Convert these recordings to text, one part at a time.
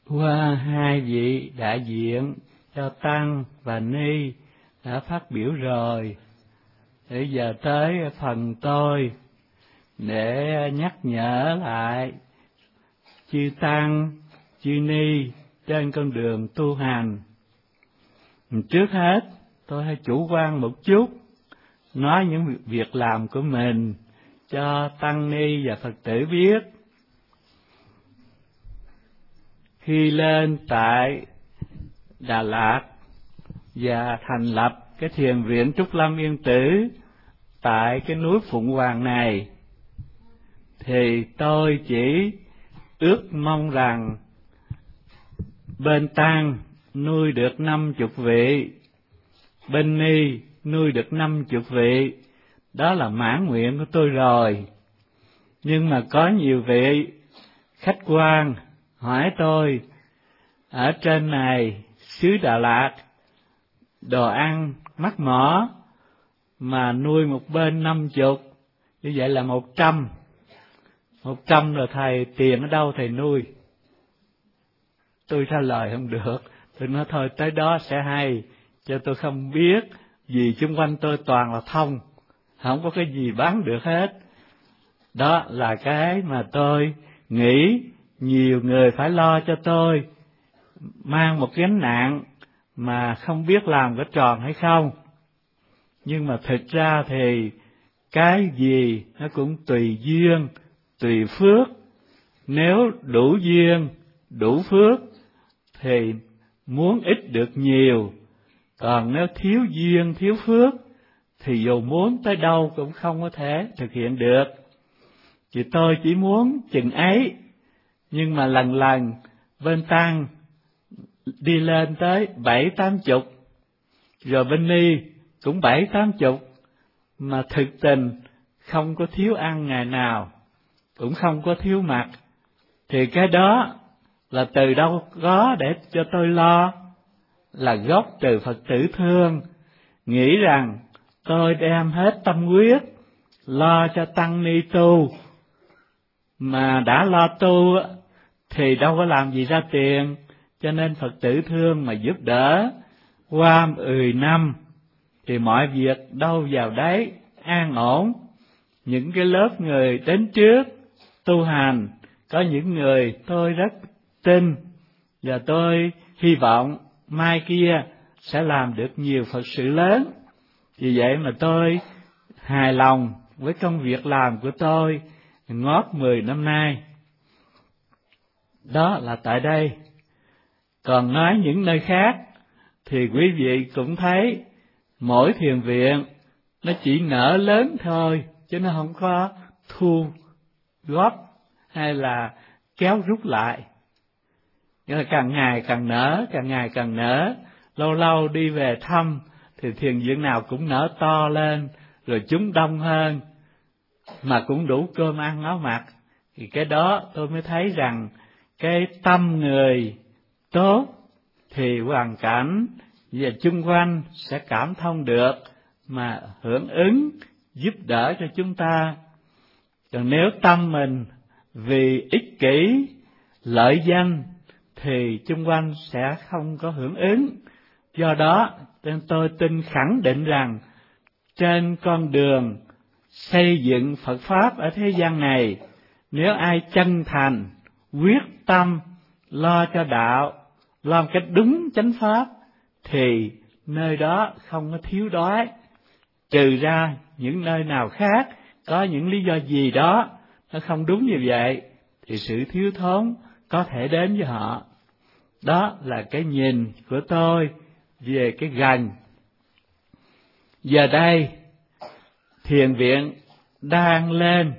Qua hai vị đại diện cho Tăng và Ni đã phát biểu rồi, bây giờ tới phần tôi để nhắc nhở lại chư Tăng, chư Ni trên con đường tu hành. Trước hết, tôi hay chủ quan một chút, nói những việc làm của mình cho Tăng Ni và Phật tử biết. Khi lên tại Đà Lạt và thành lập cái thiền viện Trúc Lâm Yên Tử tại cái núi Phụng Hoàng này, thì tôi chỉ ước mong rằng bên Tăng nuôi được 50 vị, bên Ni nuôi được 50 vị, đó là mãn nguyện của tôi rồi. Nhưng mà có nhiều vị khách quan hỏi tôi, ở trên này xứ Đà Lạt đồ ăn mắc mỏ mà nuôi một bên 50, như vậy là 100 rồi thầy tiền ở đâu thầy nuôi? Tôi trả lời không được, tôi nói thôi tới đó sẽ hay, cho tôi không biết, vì xung quanh tôi toàn là thông, không có cái gì bán được hết. Đó là cái mà tôi nghĩ nhiều người phải lo cho tôi, mang một gánh nặng mà không biết làm có tròn hay không. Nhưng mà thực ra thì cái gì nó cũng tùy duyên, tùy phước. Nếu đủ duyên, đủ phước thì muốn ít được nhiều, còn nếu thiếu duyên, thiếu phước thì dù muốn tới đâu cũng không có thể thực hiện được. Thì tôi chỉ muốn chừng ấy, nhưng mà lần lần bên Tăng đi lên tới 70-80, rồi bên Ni cũng 70-80, mà thực tình không có thiếu ăn ngày nào, cũng không có thiếu mặc, thì cái đó là từ đâu có để cho tôi lo? Là gốc từ Phật tử thương, nghĩ rằng tôi đem hết tâm huyết lo cho Tăng Ni tu, mà đã lo tu thì đâu có làm gì ra tiền, cho nên Phật tử thương mà giúp đỡ. Qua 10 năm thì mọi việc đâu vào đấy, an ổn. Những cái lớp người đến trước tu hành, có những người tôi rất tin và tôi hy vọng mai kia sẽ làm được nhiều Phật sự lớn. Vì vậy mà tôi hài lòng với công việc làm của tôi ngót 10 năm nay. Đó là tại đây. Còn nói những nơi khác thì quý vị cũng thấy mỗi thiền viện nó chỉ nở lớn thôi, chứ nó không có thu góp hay là kéo rút lại. Nghĩa là càng ngày càng nở, càng ngày càng nở. Lâu lâu đi về thăm thì thiền viện nào cũng nở to lên, rồi chúng đông hơn, mà cũng đủ cơm ăn áo mặc. Thì cái đó tôi mới thấy rằng cái tâm người tốt thì hoàn cảnh và chung quanh sẽ cảm thông được, mà hưởng ứng giúp đỡ cho chúng ta. Còn nếu tâm mình vì ích kỷ, lợi danh thì chung quanh sẽ không có hưởng ứng. Do đó tôi tin khẳng định rằng trên con đường xây dựng Phật Pháp ở thế gian này, nếu ai chân thành, quyết tâm lo cho đạo, lo cái đúng chánh pháp, thì nơi đó không có thiếu đói. Trừ ra những nơi nào khác có những lý do gì đó nó không đúng như vậy, thì sự thiếu thốn có thể đến với họ. Đó là cái nhìn của tôi về cái gần. Giờ đây thiền viện đang lên,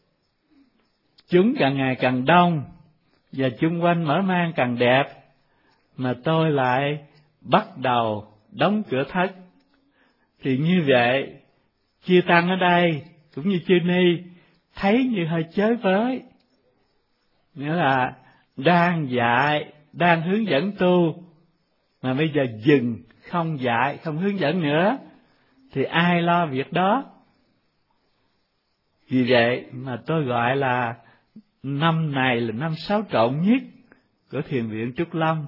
chúng càng ngày càng đông và chung quanh mở mang càng đẹp, mà tôi lại bắt đầu đóng cửa thất. Thì như vậy chư Tăng ở đây cũng như chư Ni thấy như hơi chới với, nghĩa là đang dạy, đang hướng dẫn tu, mà bây giờ dừng, không dạy, không hướng dẫn nữa, thì ai lo việc đó? Vì vậy mà tôi gọi là năm này là năm xáo trộn nhất của thiền viện Trúc Lâm.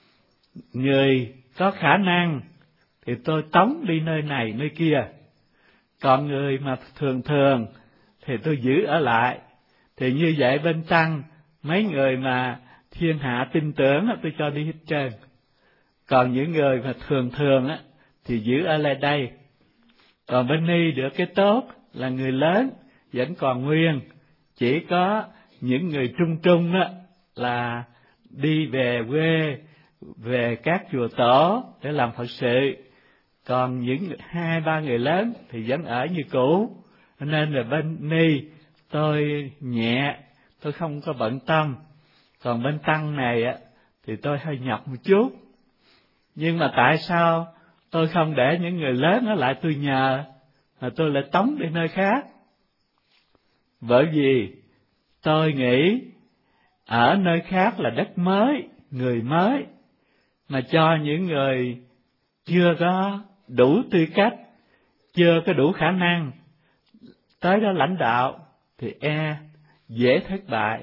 Người có khả năng thì tôi tống đi nơi này nơi kia, còn người mà thường thường thì tôi giữ ở lại. Thì như vậy bên tăng, mấy người mà thiên hạ tin tưởng tôi cho đi hết trơn. Còn những người mà thường thường thì giữ ở lại đây. Còn bên Ni được cái tốt là người lớn vẫn còn nguyên, chỉ có những người trung trung là đi về quê, về các chùa tổ để làm Phật sự. Còn những 2-3 người lớn thì vẫn ở như cũ. Nên là bên Ni tôi nhẹ, tôi không có bận tâm. Còn bên tăng này thì tôi hơi nhọc một chút. Nhưng mà tại sao tôi không để những người lớn ở lại tôi nhờ, mà tôi lại tống đi nơi khác? Bởi vì tôi nghĩ ở nơi khác là đất mới, người mới, mà cho những người chưa có đủ tư cách, chưa có đủ khả năng tới đó lãnh đạo thì dễ thất bại.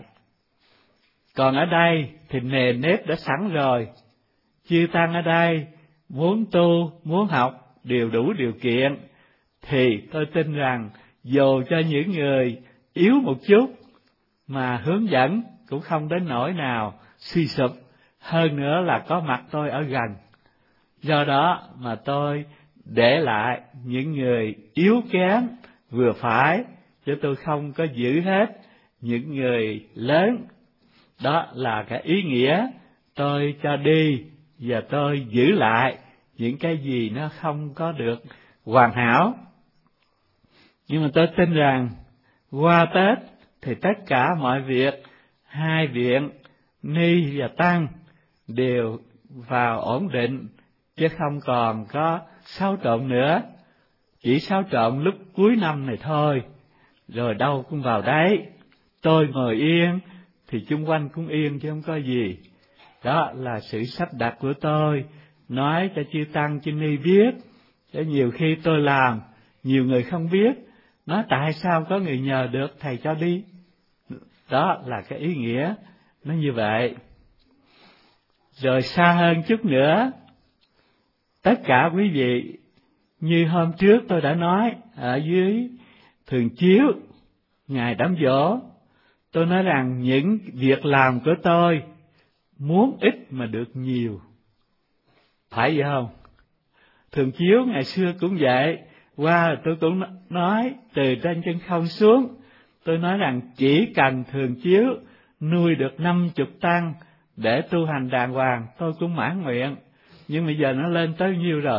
Còn ở đây thì nề nếp đã sẵn rồi. Chư tăng ở đây muốn tu, muốn học đều đủ điều kiện, thì tôi tin rằng dù cho những người yếu một chút mà hướng dẫn cũng không đến nỗi nào suy sụp. Hơn nữa là có mặt tôi ở gần. Do đó mà tôi để lại những người yếu kém vừa phải, chứ tôi không có giữ hết những người lớn. Đó là cái ý nghĩa tôi cho đi, và tôi giữ lại những cái gì nó không có được hoàn hảo. Nhưng mà tôi tin rằng qua Tết thì tất cả mọi việc, hai viện Ni và Tăng đều vào ổn định, chứ không còn có xáo trộn nữa. Chỉ xáo trộn lúc cuối năm này thôi, rồi đâu cũng vào đấy. Tôi ngồi yên thì chung quanh cũng yên chứ không có gì. Đó là sự sắp đặt của tôi, nói cho chư Tăng chư Ni biết. Chứ nhiều khi tôi làm, nhiều người không biết, nói tại sao có người nhờ được thầy cho đi. Đó là cái ý nghĩa nó như vậy. Rồi xa hơn chút nữa, tất cả quý vị, như hôm trước tôi đã nói ở dưới thường chiếu ngày đám giỗ, tôi nói rằng những việc làm của tôi muốn ít mà được nhiều, phải vậy không? Thường chiếu ngày xưa cũng vậy, qua tôi cũng nói từ trên chân không xuống, tôi nói rằng chỉ cần thường chiếu nuôi được 50 tăng để tu hành đàng hoàng, tôi cũng mãn nguyện. Nhưng bây giờ nó lên tới nhiêu rồi?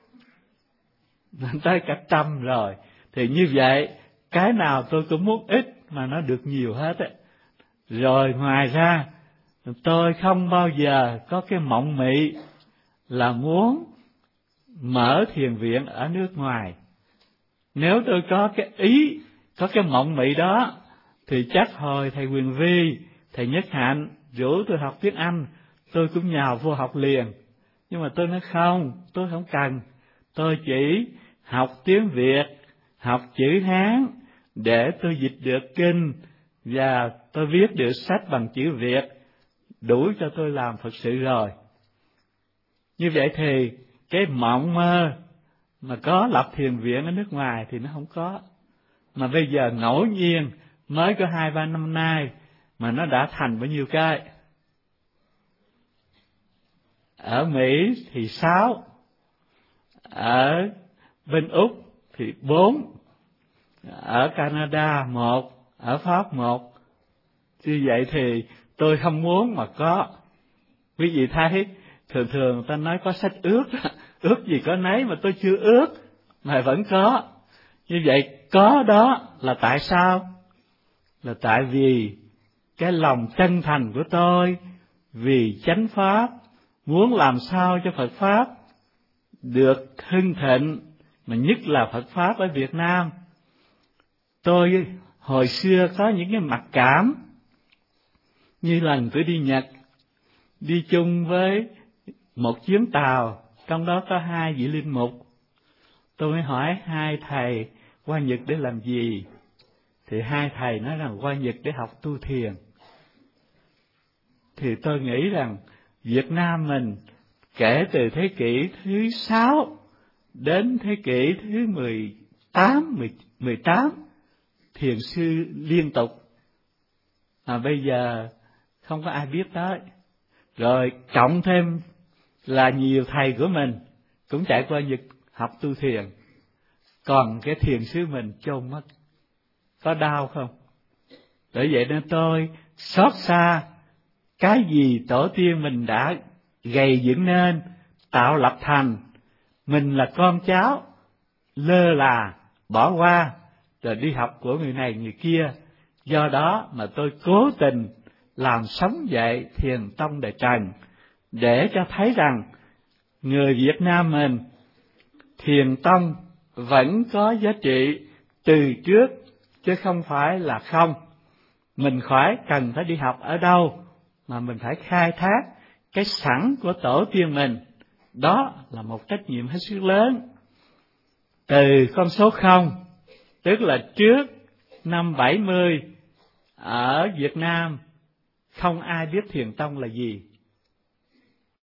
Lên tới cả 100 rồi. Thì như vậy, cái nào tôi cũng muốn ít mà nó được nhiều hết á. Rồi ngoài ra, tôi không bao giờ có cái mộng mị là muốn mở thiền viện ở nước ngoài. Nếu tôi có cái ý, có cái mộng mị đó, thì chắc hồi thầy Quyền Vi, thầy Nhất Hạnh rủ tôi học tiếng Anh, tôi cũng nhào vô học liền. Nhưng mà tôi nói không, tôi không cần. Tôi chỉ học tiếng Việt, học chữ Hán để tôi dịch được kinh và tôi viết được sách bằng chữ Việt, đủ cho tôi làm Phật sự rồi. Như vậy thì cái mộng mơ mà có lập thiền viện ở nước ngoài thì nó không có. Mà bây giờ ngẫu nhiên mới có 2-3 năm nay mà nó đã thành bao nhiêu cái. Ở Mỹ thì 6, ở bên Úc thì 4, ở Canada 1, ở Pháp 1. Như vậy thì tôi không muốn mà có. Quý vị thấy, thường thường người ta nói có sách ước, ước gì có nấy mà tôi chưa ước, mà vẫn có. Như vậy có đó là tại sao? Là tại vì cái lòng chân thành của tôi vì chánh pháp, muốn làm sao cho Phật Pháp được hưng thịnh, mà nhất là Phật Pháp ở Việt Nam. Tôi hồi xưa có những cái mặc cảm, như lần tôi đi Nhật, đi chung với một chuyến tàu, trong đó có 2 vị linh mục. Tôi mới hỏi 2 thầy qua Nhật để làm gì? Thì 2 thầy nói rằng qua Nhật để học tu thiền. thì tôi nghĩ rằng Việt Nam mình kể từ thế kỷ thứ 6 đến thế kỷ thứ 18 thiền sư liên tục, mà bây giờ không có ai biết tới. Rồi cộng thêm là nhiều thầy của mình cũng trải qua việc học tu thiền, còn cái thiền sư mình chôn mất. Có đau không? Bởi vậy nên tôi xót xa cái gì tổ tiên mình đã gầy dựng nên, tạo lập thành, mình là con cháu lơ là bỏ qua rồi đi học của người này người kia. Do đó mà tôi cố tình làm sống dậy thiền tông Đại Trần, để cho thấy rằng người Việt Nam mình thiền tông vẫn có giá trị từ trước, chứ không phải là không. Mình cần phải đi học ở đâu, mà mình phải khai thác cái sẵn của tổ tiên mình. Đó là một trách nhiệm hết sức lớn. Từ con số 0, tức là trước năm 70, ở Việt Nam không ai biết thiền tông là gì.